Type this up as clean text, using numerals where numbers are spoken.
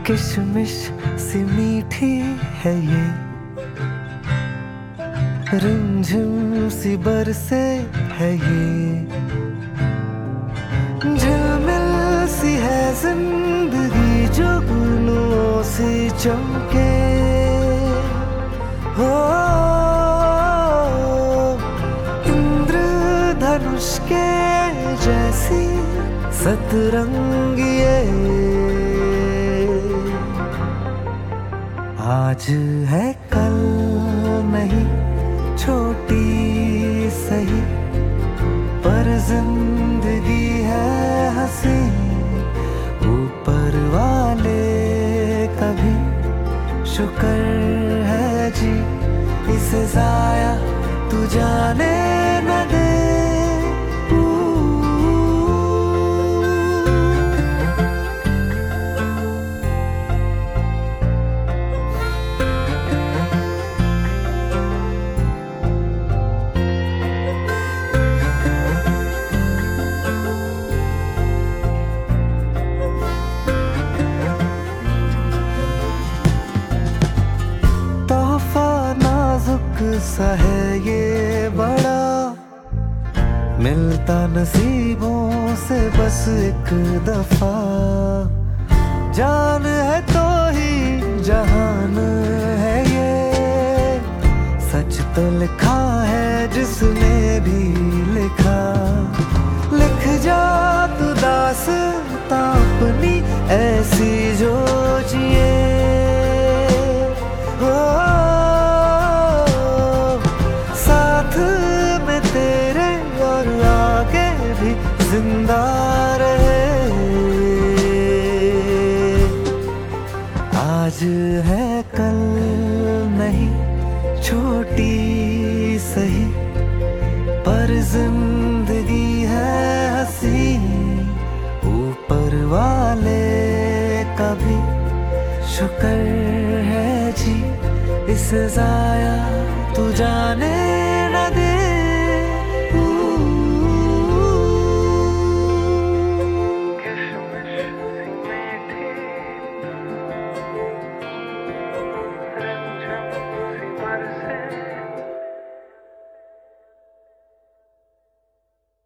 किशमिश सी मीठी है ये, रिमझिम सी बरसे है ये, झिलमिल सी है जिंदगी जुगनुओं से चमके। हो इंद्रधनुष के जैसी सतरंगी ये, आज है कल नहीं, छोटी सही पर जिंदगी है हंसी। ऊपर वाले का भी शुक्र है जी, इसे जाया तू जाने न दे। सा है ये बड़ा, मिलता नसीबों से बस एक दफा। जान है तो ही जहान है ये, सच तो लिखा है जिसने भी लिखा। लिख जा तू दास्तां अपनी ऐसी जो जिए। जिंदा रहे, आज है कल नहीं, छोटी सही पर जिंदगी है हंसी। ऊपर वाले का भी शुक्र है जी, इसे जाया तू जाने